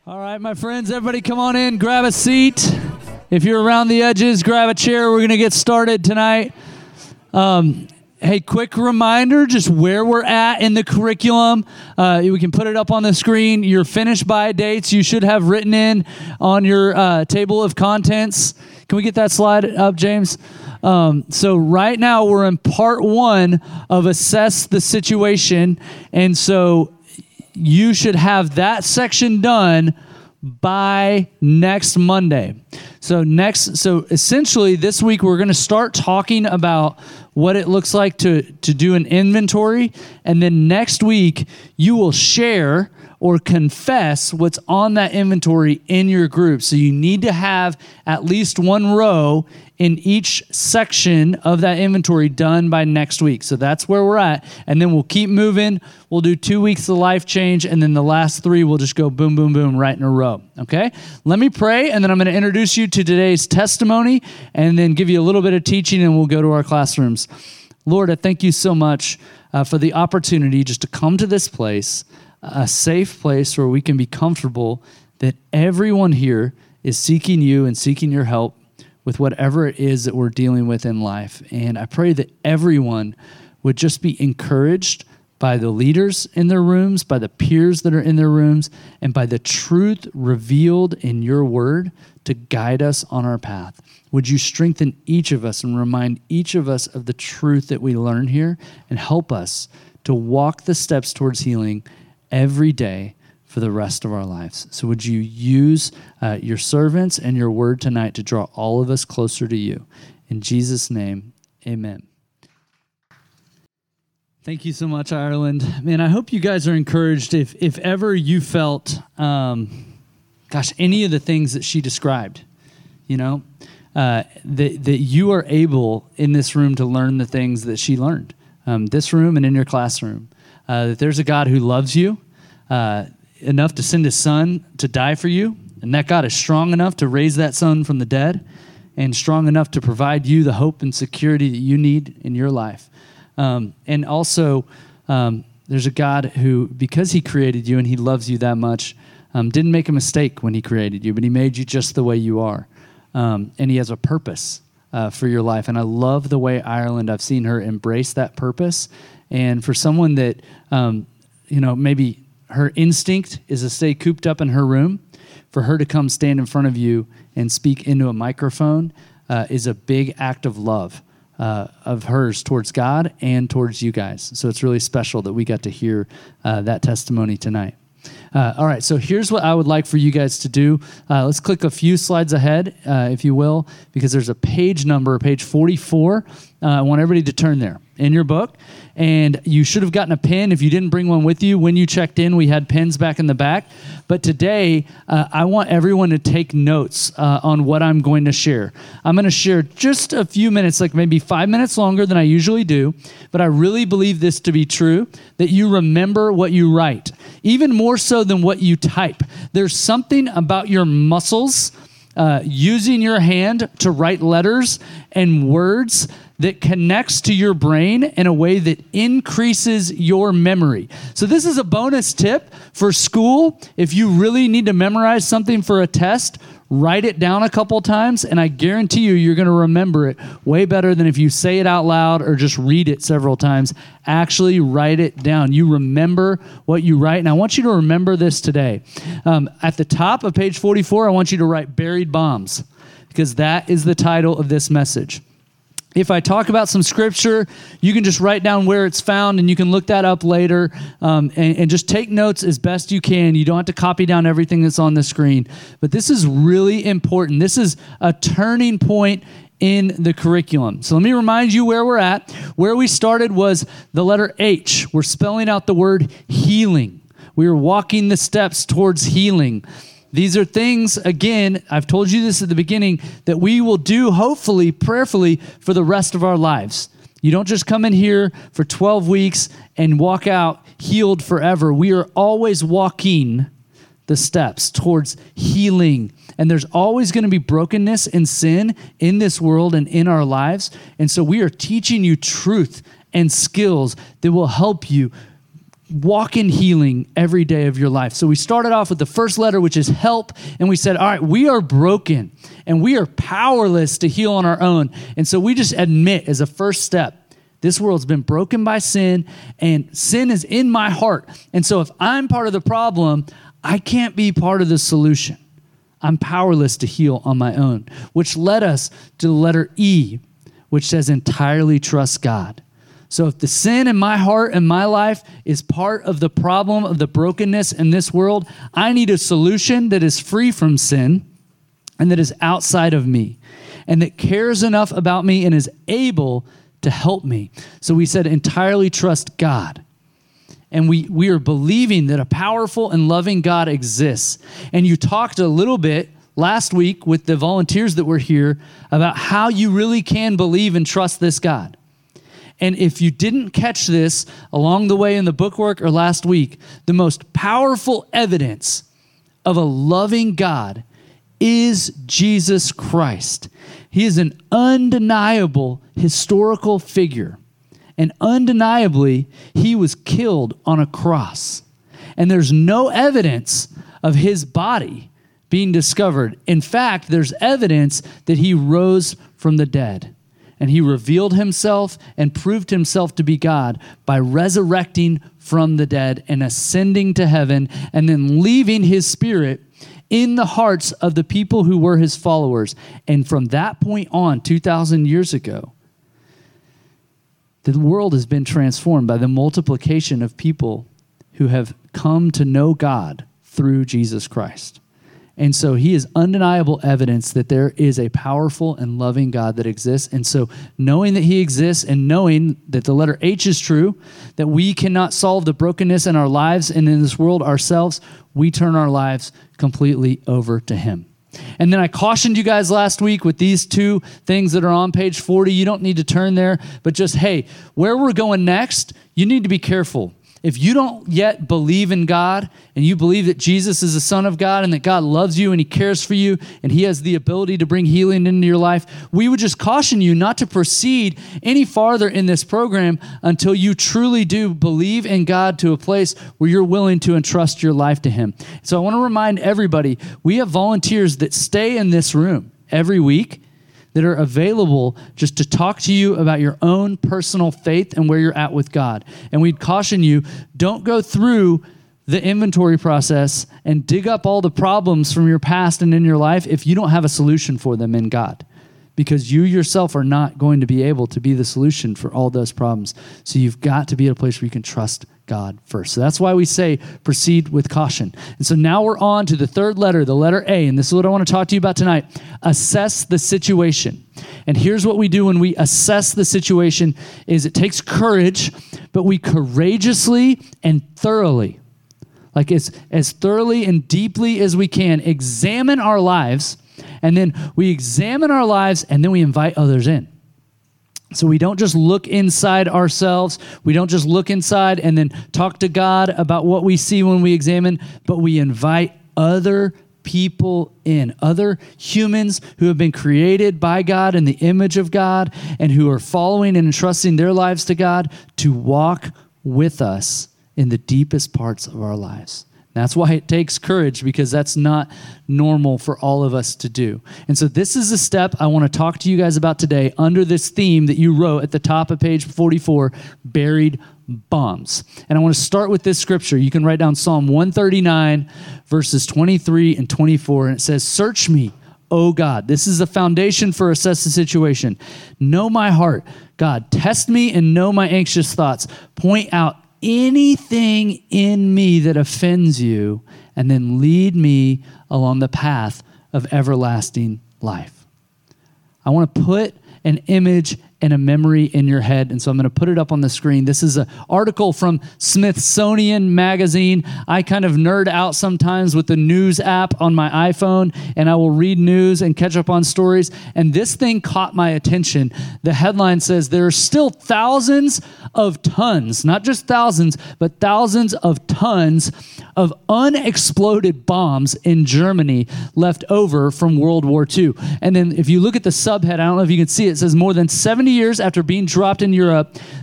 All right, my friends, everybody come on in, grab a seat. If you're around the edges, grab a chair. We're going to get started tonight. Hey, quick reminder, just where we're at in the curriculum. We can put it up on the screen. Your finish by dates you should have written in on your table of contents. Can we get that slide up, James? So right now we're in part 1 of Assess the Situation. And so you should have that section done by next Monday. So essentially this week we're going to start talking about what it looks like to do an inventory. And then next week you will share or confess what's on that inventory in your group. So you need to have at least one row in each section of that inventory done by next week. So that's where we're at. And then we'll keep moving. We'll do 2 weeks of life change. And then the last 3, we'll just go boom, boom, boom right in a row. Okay? Let me pray. And then I'm going to introduce you to today's testimony and then give you a little bit of teaching and we'll go to our classrooms. Lord, I thank you so much for the opportunity just to come to this place, a safe place where we can be comfortable that everyone here is seeking you and seeking your help with whatever it is that we're dealing with in life. And I pray that everyone would just be encouraged by the leaders in their rooms, by the peers that are in their rooms, and by the truth revealed in your word to guide us on our path. Would you strengthen each of us and remind each of us of the truth that we learn here and help us to walk the steps towards healing every day for the rest of our lives. So would you use your servants and your word tonight to draw all of us closer to you. In Jesus' name, amen. Thank you so much, Ireland. Man, I hope you guys are encouraged if ever you felt, any of the things that she described, that you are able in this room to learn the things that she learned, this room and in your classroom, that there's a God who loves you, enough to send his son to die for you, and that God is strong enough to raise that son from the dead and strong enough to provide you the hope and security that you need in your life. And also, there's a God who, because he created you and he loves you that much, didn't make a mistake when he created you, but he made you just the way you are. And he has a purpose for your life. And I love the way Ireland, I've seen her embrace that purpose. And for someone that, maybe her instinct is to stay cooped up in her room, for her to come stand in front of you and speak into a microphone is a big act of love of hers towards God and towards you guys. So it's really special that we got to hear that testimony tonight. All right, so here's what I would like for you guys to do. Let's click a few slides ahead, if you will, because there's a page number, page 44. I want everybody to turn there in your book. And you should have gotten a pen if you didn't bring one with you. When you checked in, we had pens back in the back. But today, I want everyone to take notes on what I'm going to share. I'm going to share just a few minutes, like maybe 5 minutes longer than I usually do. But I really believe this to be true, that you remember what you write, even more so than what you type. There's something about your muscles using your hand to write letters and words that connects to your brain in a way that increases your memory. So this is a bonus tip for school. If you really need to memorize something for a test, write it down a couple times, and I guarantee you're going to remember it way better than if you say it out loud or just read it several times. Actually write it down. You remember what you write, and I want you to remember this today. At the top of page 44, I want you to write buried bombs, because that is the title of this message. If I talk about some scripture, you can just write down where it's found, and you can look that up later, and just take notes as best you can. You don't have to copy down everything that's on the screen. But this is really important. This is a turning point in the curriculum. So let me remind you where we're at. Where we started was the letter H. We're spelling out the word healing. We are walking the steps towards healing. These are things, again, I've told you this at the beginning, that we will do, hopefully, prayerfully, for the rest of our lives. You don't just come in here for 12 weeks and walk out healed forever. We are always walking the steps towards healing. And there's always going to be brokenness and sin in this world and in our lives. And so we are teaching you truth and skills that will help you walk in healing every day of your life. So we started off with the first letter, which is help. And we said, all right, we are broken and we are powerless to heal on our own. And so we just admit as a first step, this world's been broken by sin and sin is in my heart. And so if I'm part of the problem, I can't be part of the solution. I'm powerless to heal on my own, which led us to the letter E, which says entirely trust God. So if the sin in my heart and my life is part of the problem of the brokenness in this world, I need a solution that is free from sin and that is outside of me and that cares enough about me and is able to help me. So we said entirely trust God. And we are believing that a powerful and loving God exists. And you talked a little bit last week with the volunteers that were here about how you really can believe and trust this God. And if you didn't catch this along the way in the bookwork or last week, the most powerful evidence of a loving God is Jesus Christ. He is an undeniable historical figure. And undeniably, he was killed on a cross. And there's no evidence of his body being discovered. In fact, there's evidence that he rose from the dead. And he revealed himself and proved himself to be God by resurrecting from the dead and ascending to heaven and then leaving his spirit in the hearts of the people who were his followers. And from that point on, 2,000 years ago, the world has been transformed by the multiplication of people who have come to know God through Jesus Christ. And so he is undeniable evidence that there is a powerful and loving God that exists. And so knowing that he exists and knowing that the letter H is true, that we cannot solve the brokenness in our lives and in this world ourselves, we turn our lives completely over to him. And then I cautioned you guys last week with these two things that are on page 40. You don't need to turn there, but just, hey, where we're going next, you need to be careful. If you don't yet believe in God and you believe that Jesus is the Son of God and that God loves you and he cares for you and he has the ability to bring healing into your life, we would just caution you not to proceed any farther in this program until you truly do believe in God to a place where you're willing to entrust your life to him. So I want to remind everybody, we have volunteers that stay in this room every week that are available just to talk to you about your own personal faith and where you're at with God. And we'd caution you, don't go through the inventory process and dig up all the problems from your past and in your life if you don't have a solution for them in God. Because you yourself are not going to be able to be the solution for all those problems. So you've got to be at a place where you can trust God first. So that's why we say proceed with caution. And so now we're on to the third letter, the letter A, and this is what I want to talk to you about tonight. Assess the situation. And here's what we do when we assess the situation is it takes courage, but we courageously and thoroughly, like as thoroughly and deeply as we can, examine our lives, and then we examine our lives and then we invite others in. So we don't just look inside ourselves. We don't just look inside and then talk to God about what we see when we examine, but we invite other people in, other humans who have been created by God in the image of God and who are following and entrusting their lives to God to walk with us in the deepest parts of our lives. That's why it takes courage, because that's not normal for all of us to do. And so this is a step I want to talk to you guys about today under this theme that you wrote at the top of page 44, buried bombs. And I want to start with this scripture. You can write down Psalm 139, verses 23 and 24, and it says, "Search me, O God." This is the foundation for assess the situation. "Know my heart. God, test me and know my anxious thoughts. Point out anything in me that offends you, and then lead me along the path of everlasting life." I want to put an image and a memory in your head, and so I'm going to put it up on the screen. This is an article from Smithsonian Magazine. I kind of nerd out sometimes with the news app on my iPhone, and I will read news and catch up on stories, and this thing caught my attention. The headline says, "There are still thousands of tons," not just thousands, but thousands of tons of unexploded bombs in Germany left over from World War II. And then if you look at the subhead, I don't know if you can see it, it says more than 70 years after being dropped in Europe,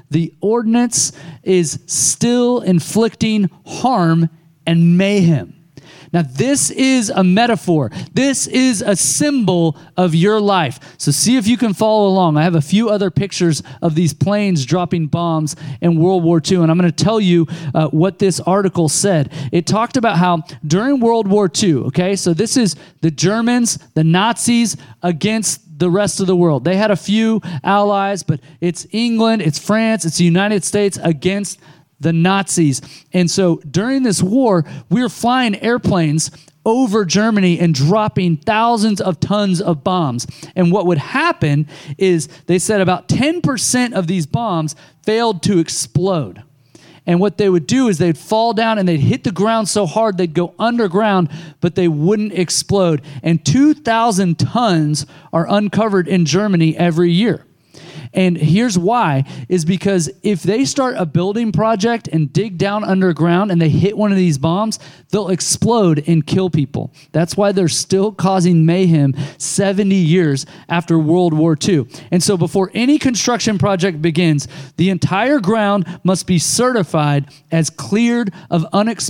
The ordinance is still inflicting harm and mayhem. Now, this is a metaphor. This is a symbol of your life. So see if you can follow along. I have a few other pictures of these planes dropping bombs in World War II, and I'm going to tell you what this article said. It talked about how during World War II, okay, so this is the Germans, the Nazis against the rest of the world. They had a few allies, but it's England, it's France, it's the United States against the Nazis. And so during this war, we were flying airplanes over Germany and dropping thousands of tons of bombs. And what would happen is they said about 10% of these bombs failed to explode. And what they would do is they'd fall down and they'd hit the ground so hard they'd go underground, but they wouldn't explode. And 2,000 tons are uncovered in Germany every year. And here's why, is because if they start a building project and dig down underground and they hit one of these bombs, they'll explode and kill people. That's why they're still causing mayhem 70 years after World War II. And so before any construction project begins, the entire ground must be certified as cleared of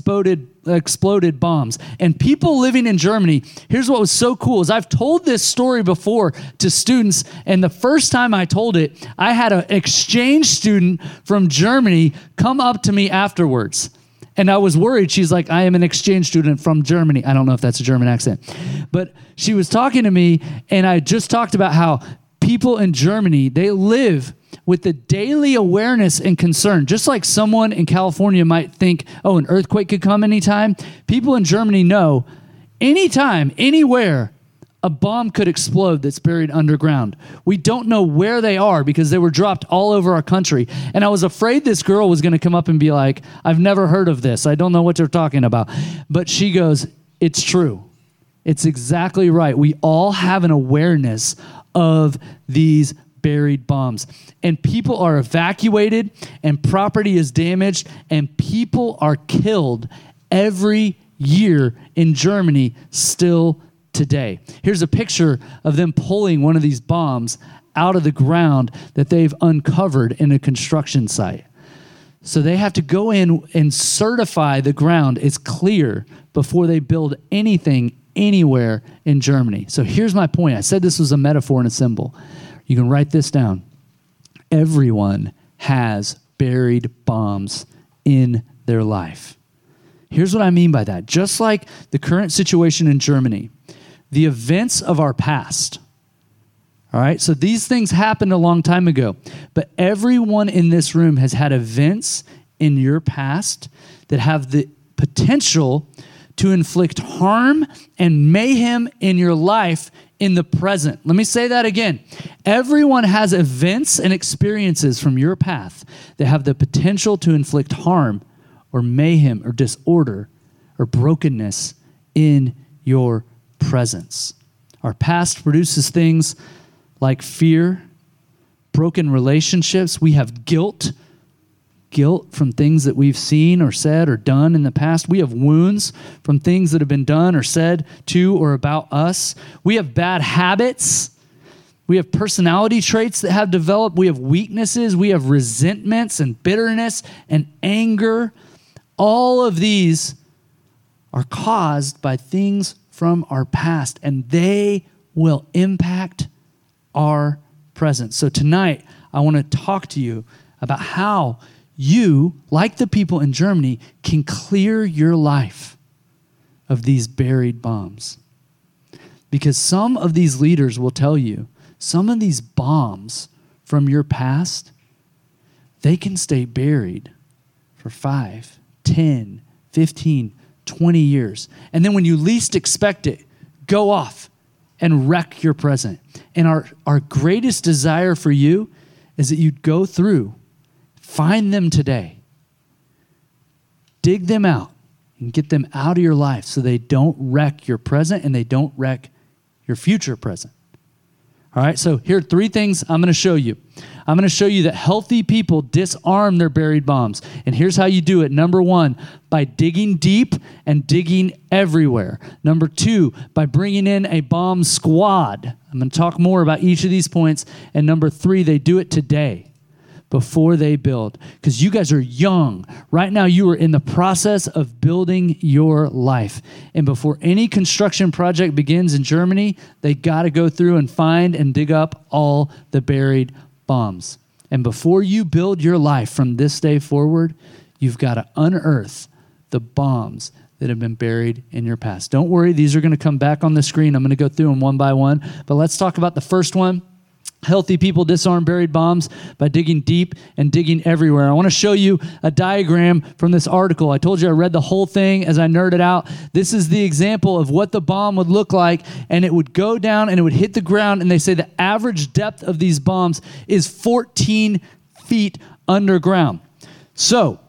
exploded bombs. And people living in Germany, here's what was so cool, is I've told this story before to students, and the first time I told it, I had an exchange student from Germany come up to me afterwards. And I was worried. She's like, I am an exchange student from Germany. I don't know if that's a German accent. But she was talking to me, and I just talked about how people in Germany, they live with the daily awareness and concern. Just like someone in California might think, oh, an earthquake could come anytime. People in Germany know anytime, anywhere, a bomb could explode that's buried underground. We don't know where they are because they were dropped all over our country. And I was afraid this girl was going to come up and be like, I've never heard of this. I don't know what you're talking about. But she goes, it's true. It's exactly right. We all have an awareness of these buried bombs. And people are evacuated, and property is damaged, and people are killed every year in Germany still today. Here's a picture of them pulling one of these bombs out of the ground that they've uncovered in a construction site. So they have to go in and certify the ground is clear before they build anything anywhere in Germany. So here's my point. I said this was a metaphor and a symbol. You can write this down. Everyone has buried bombs in their life. Here's what I mean by that. Just like the current situation in Germany, the events of our past, all right? So these things happened a long time ago, but everyone in this room has had events in your past that have the potential to inflict harm and mayhem in your life in the present. Let me say that again. Everyone has events and experiences from your past that have the potential to inflict harm or mayhem or disorder or brokenness in your presence. Our past produces things like fear, broken relationships. We have guilt from things that we've seen or said or done in the past. We have wounds from things that have been done or said to or about us. We have bad habits. We have personality traits that have developed. We have weaknesses. We have resentments and bitterness and anger. All of these are caused by things from our past, and they will impact our present. So tonight, I want to talk to you about how you, like the people in Germany, can clear your life of these buried bombs. Because some of these leaders will tell you, some of these bombs from your past, they can stay buried for 5, 10, 15, 20 years. And then when you least expect it, go off and wreck your present. And our greatest desire for you is that you'd go through, find them today, dig them out, and get them out of your life so they don't wreck your present and they don't wreck your future present. All right, so here are 3 things I'm going to show you. I'm going to show you that healthy people disarm their buried bombs. And here's how you do it. Number 1, by digging deep and digging everywhere. Number 2, by bringing in a bomb squad. I'm going to talk more about each of these points. And number 3, they do it today before they build, because you guys are young. Right now, you are in the process of building your life. And before any construction project begins in Germany, they got to go through and find and dig up all the buried bombs. And before you build your life from this day forward, you've got to unearth the bombs that have been buried in your past. Don't worry, these are going to come back on the screen. I'm going to go through them one by one. But let's talk about the first one. Healthy people disarm buried bombs by digging deep and digging everywhere. I want to show you a diagram from this article. I told you I read the whole thing as I nerded out. This is the example of what the bomb would look like, and it would go down and it would hit the ground, and they say the average depth of these bombs is 14 feet underground. So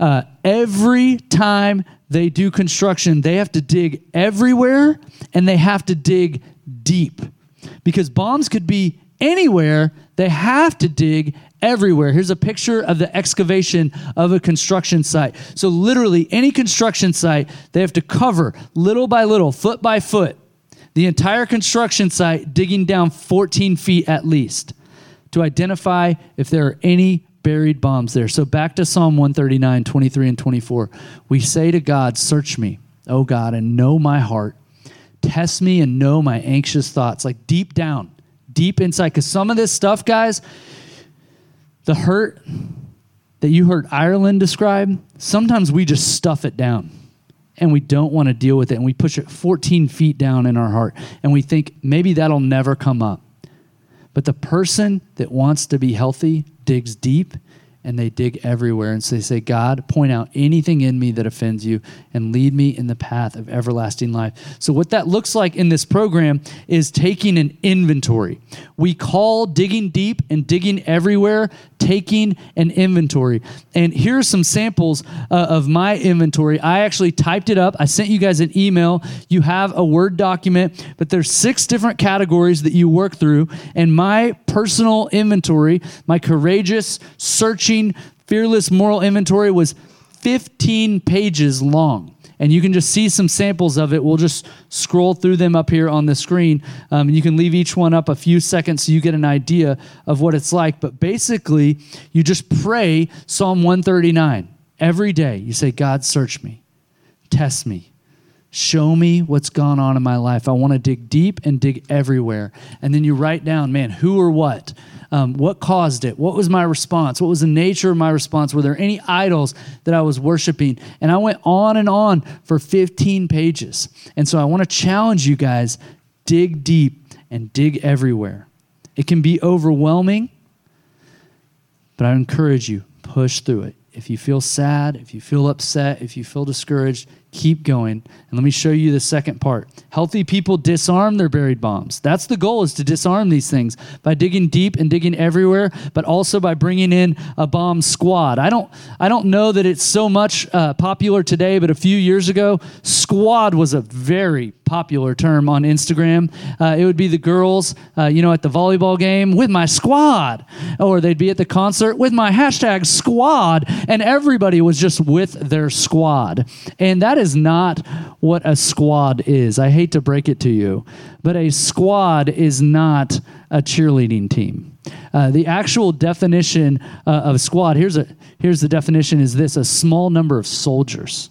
every time they do construction, they have to dig everywhere, and they have to dig deep, because bombs could be anywhere. They have to dig everywhere. Here's a picture of the excavation of a construction site. So literally any construction site, they have to cover little by little, foot by foot, the entire construction site, digging down 14 feet at least to identify if there are any buried bombs there. So back to Psalm 139, 23 and 24. We say to God, search me, O God, and know my heart. Test me and know my anxious thoughts. Like deep down, deep inside. Because some of this stuff, guys, the hurt that you heard Ireland describe, sometimes we just stuff it down and we don't want to deal with it. And we push it 14 feet down in our heart. And we think maybe that'll never come up. But the person that wants to be healthy digs deep, and they dig everywhere. And so they say, God, point out anything in me that offends you and lead me in the path of everlasting life. So what that looks like in this program is taking an inventory. We call digging deep and digging everywhere taking an inventory. And here are some samples of my inventory. I actually typed it up. I sent you guys an email. You have a Word document, but there's 6 different categories that you work through. And my personal inventory, my courageous, searching, fearless moral inventory was 15 pages long. And you can just see some samples of it. We'll just scroll through them up here on the screen. And you can leave each one up a few seconds so you get an idea of what it's like. But basically, you just pray Psalm 139 every day. You say, God, search me, test me, show me what's gone on in my life. I want to dig deep and dig everywhere. And then you write down, man, who or what caused it? What was my response? What was the nature of my response? Were there any idols that I was worshiping? And I went on and on for 15 pages. And so I want to challenge you guys, dig deep and dig everywhere. It can be overwhelming, but I encourage you, push through it. If you feel sad, if you feel upset, if you feel discouraged, keep going. And let me show you the second part. Healthy people disarm their buried bombs. That's the goal, is to disarm these things by digging deep and digging everywhere, but also by bringing in a bomb squad. I don't know that it's so much popular today, but a few years ago, squad was a very popular term on Instagram. It would be the girls, at the volleyball game with my squad, or they'd be at the concert with my hashtag squad, and everybody was just with their squad. And that is not what a squad is. I hate to break it to you, but a squad is not a cheerleading team. The actual definition of squad, here's the definition, is this: a small number of soldiers.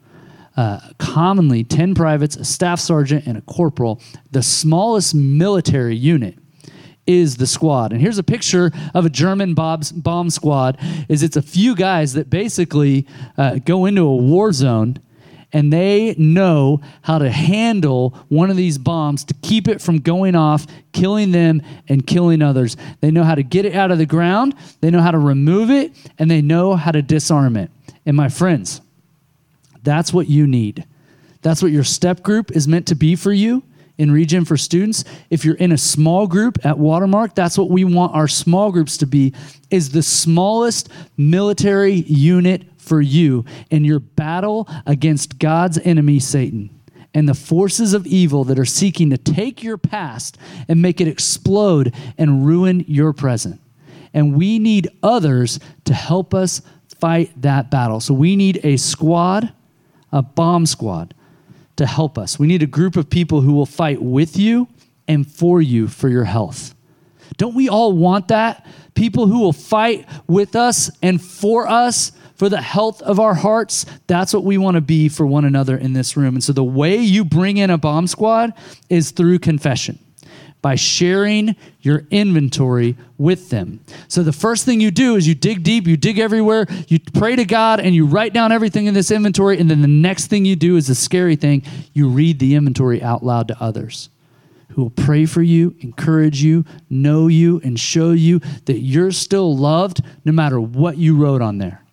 Commonly 10 privates, a staff sergeant, and a corporal. The smallest military unit is the squad. And here's a picture of a German bomb squad. It's a few guys that basically go into a war zone, and they know how to handle one of these bombs to keep it from going off, killing them and killing others. They know how to get it out of the ground, they know how to remove it, and they know how to disarm it. And my friends, that's what you need. That's what your step group is meant to be for you in Regen for students. If you're in a small group at Watermark, that's what we want our small groups to be, is the smallest military unit for you in your battle against God's enemy, Satan, and the forces of evil that are seeking to take your past and make it explode and ruin your present. And we need others to help us fight that battle. So we need a squad, a bomb squad, to help us. We need a group of people who will fight with you and for you for your health, Don't we all want that? People who will fight with us and for us, for the health of our hearts. That's what we want to be for one another in this room. And so the way you bring in a bomb squad is through confession, by sharing your inventory with them. So the first thing you do is you dig deep, you dig everywhere, you pray to God, and you write down everything in this inventory. And then the next thing you do is the scary thing. You read the inventory out loud to others who will pray for you, encourage you, know you, and show you that you're still loved no matter what you wrote on there.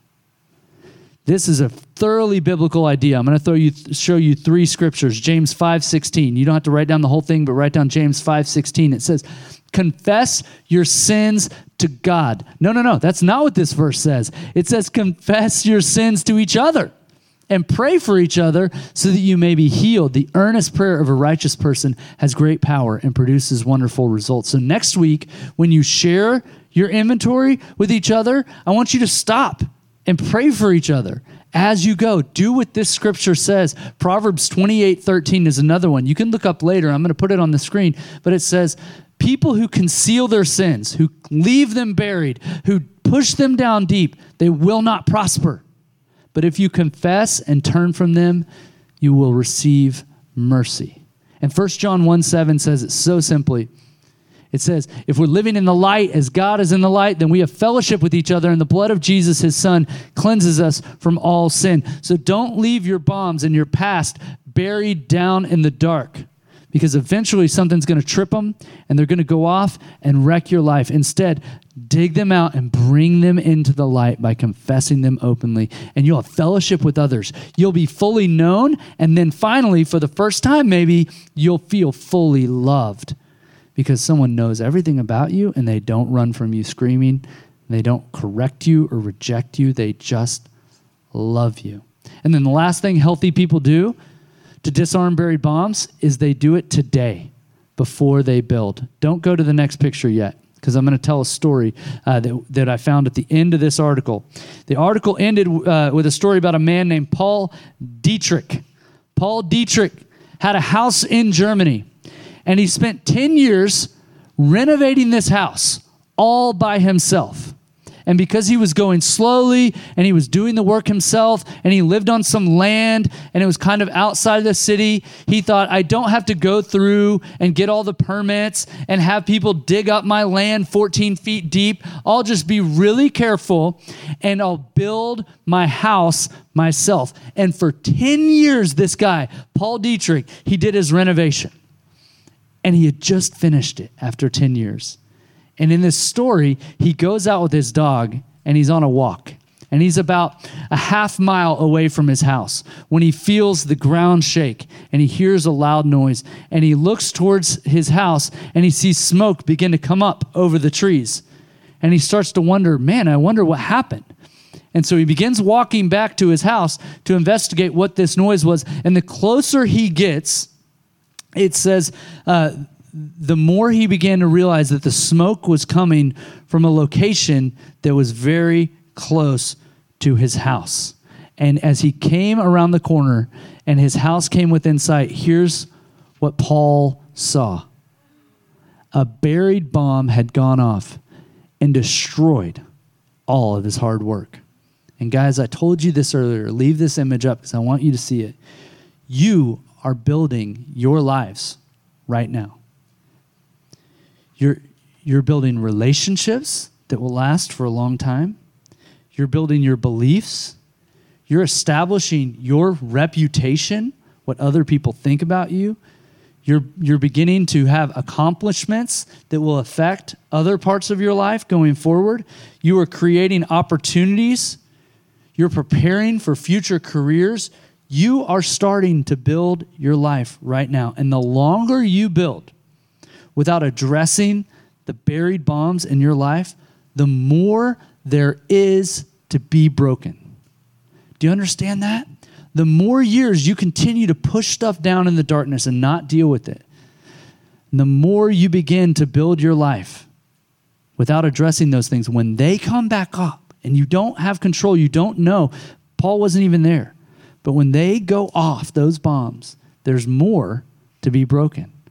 This is a thoroughly biblical idea. I'm going to show you 3 scriptures. James 5:16. You don't have to write down the whole thing, but write down James 5:16. It says, confess your sins to God. No. That's not what this verse says. It says, confess your sins to each other and pray for each other so that you may be healed. The earnest prayer of a righteous person has great power and produces wonderful results. So next week, when you share your inventory with each other, I want you to stop and pray for each other as you go. Do what this scripture says. Proverbs 28:13 is another one. You can look up later. I'm going to put it on the screen. But it says, people who conceal their sins, who leave them buried, who push them down deep, they will not prosper. But if you confess and turn from them, you will receive mercy. And 1 John 1:7 says it so simply. It says, if we're living in the light as God is in the light, then we have fellowship with each other, and the blood of Jesus, his son, cleanses us from all sin. So don't leave your bombs and your past buried down in the dark, because eventually something's going to trip them and they're going to go off and wreck your life. Instead, dig them out and bring them into the light by confessing them openly, and you'll have fellowship with others. You'll be fully known, and then finally, for the first time maybe, you'll feel fully loved, because someone knows everything about you and they don't run from you screaming. They don't correct you or reject you. They just love you. And then the last thing healthy people do to disarm buried bombs is they do it today before they build. Don't go to the next picture yet, because I'm going to tell a story that I found at the end of this article. The article ended with a story about a man named Paul Dietrich. Paul Dietrich had a house in Germany, and he spent 10 years renovating this house all by himself. And because he was going slowly and he was doing the work himself and he lived on some land and it was kind of outside of the city, he thought, I don't have to go through and get all the permits and have people dig up my land 14 feet deep. I'll just be really careful and I'll build my house myself. And for 10 years, this guy, Paul Dietrich, he did his renovation. And he had just finished it after 10 years. And in this story, he goes out with his dog and he's on a walk. And he's about a half mile away from his house when he feels the ground shake and he hears a loud noise. And he looks towards his house and he sees smoke begin to come up over the trees. And he starts to wonder, man, I wonder what happened. And so he begins walking back to his house to investigate what this noise was. And the closer he gets, it says, the more he began to realize that the smoke was coming from a location that was very close to his house. And as he came around the corner and his house came within sight, here's what Paul saw. A buried bomb had gone off and destroyed all of his hard work. And guys, I told you this earlier. Leave this image up because I want you to see it. You are building your lives right now. You're building relationships that will last for a long time. You're building your beliefs. You're establishing your reputation, what other people think about you. You're beginning to have accomplishments that will affect other parts of your life going forward. You are creating opportunities. You're preparing for future careers. You are starting to build your life right now. And the longer you build without addressing the buried bombs in your life, the more there is to be broken. Do you understand that? The more years you continue to push stuff down in the darkness and not deal with it, the more you begin to build your life without addressing those things. When they come back up and you don't have control, you don't know. Paul wasn't even there. But when they go off, those bombs, there's more to be broken.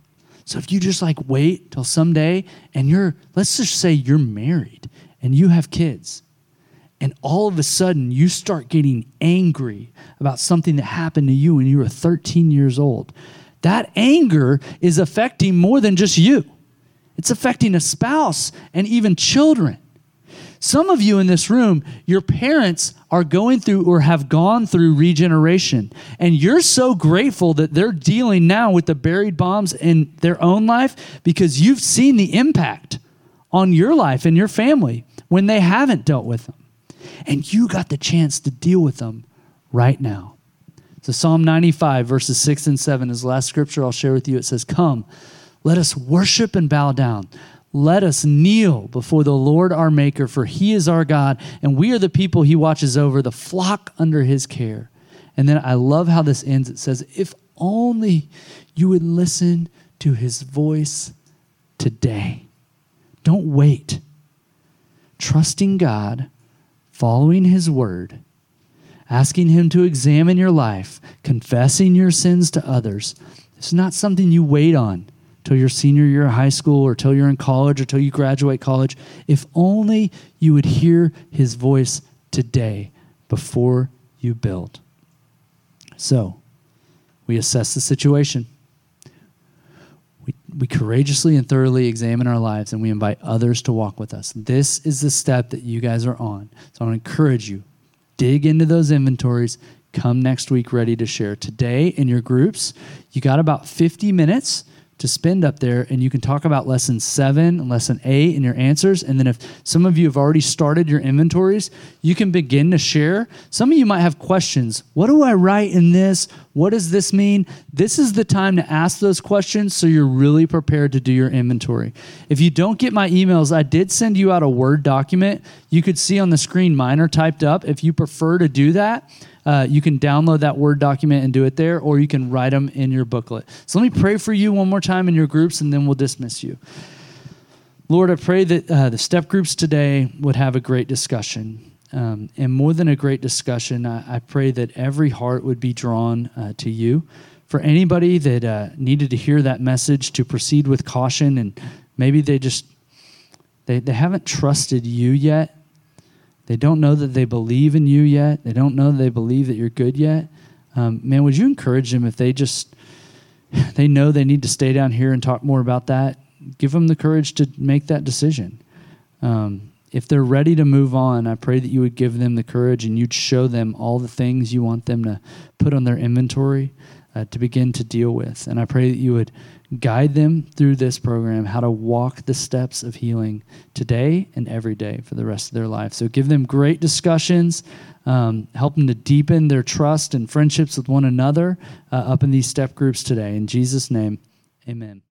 So if you just like wait till someday and let's just say you're married and you have kids, and all of a sudden you start getting angry about something that happened to you when you were 13 years old, that anger is affecting more than just you. It's affecting a spouse and even children. Some of you in this room, your parents are going through or have gone through regeneration, and you're so grateful that they're dealing now with the buried bombs in their own life because you've seen the impact on your life and your family when they haven't dealt with them. And you got the chance to deal with them right now. So Psalm 95, verses 6 and 7 is the last scripture I'll share with you. It says, "Come, let us worship and bow down. Let us kneel before the Lord our Maker, for he is our God, and we are the people he watches over, the flock under his care." And then I love how this ends. It says, "If only you would listen to his voice today." Don't wait. Trusting God, following his word, asking him to examine your life, confessing your sins to others. It's not something you wait on till your senior year of high school or till you're in college or till you graduate college. If only you would hear his voice today before you build. So, we assess the situation. We courageously and thoroughly examine our lives, and we invite others to walk with us. This is the step that you guys are on. So I want to encourage you, dig into those inventories. Come next week ready to share. Today in your groups, you got about 50 minutes to spend up there, and you can talk about lesson 7 and lesson 8 and your answers. And then if some of you have already started your inventories, you can begin to share. Some of you might have questions. What do I write in this? What does this mean? This is the time to ask those questions so you're really prepared to do your inventory. If you don't get my emails, I did send you out a Word document. You could see on the screen mine are typed up. If you prefer to do that, you can download that Word document and do it there, or you can write them in your booklet. So let me pray for you one more time in your groups, and then we'll dismiss you. Lord, I pray that the step groups today would have a great discussion. And more than a great discussion, I pray that every heart would be drawn to you. For anybody that needed to hear that message to proceed with caution, and maybe they haven't trusted you yet. They don't know that they believe in you yet. They don't know that they believe that you're good yet. Man, would you encourage them if they know they need to stay down here and talk more about that? Give them the courage to make that decision. If they're ready to move on, I pray that you would give them the courage and you'd show them all the things you want them to put on their inventory to begin to deal with. And I pray that you would guide them through this program, how to walk the steps of healing today and every day for the rest of their life. So give them great discussions, help them to deepen their trust and friendships with one another up in these step groups today. In Jesus' name, amen.